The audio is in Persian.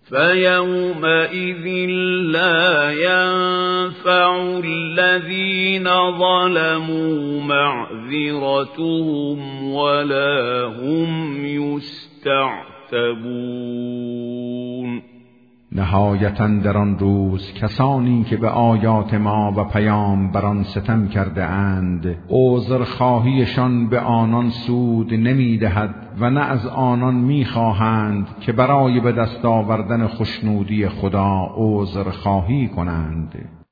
فَيَوْمَئِذٍ لَّا يَنفَعُ الَّذِينَ ظَلَمُوا مَعْذِرَتُهُمْ وَلَا هُمْ يُسْتَعْتَبُونَ. نهایتاً در آن روز کسانی که به آیات ما و پیامبران ستم کرده اند، عذرخواهیشان به آنان سود نمی دهد و نه از آنان می خواهند که برای به دست آوردن خوشنودی خدا عذرخواهی کنند.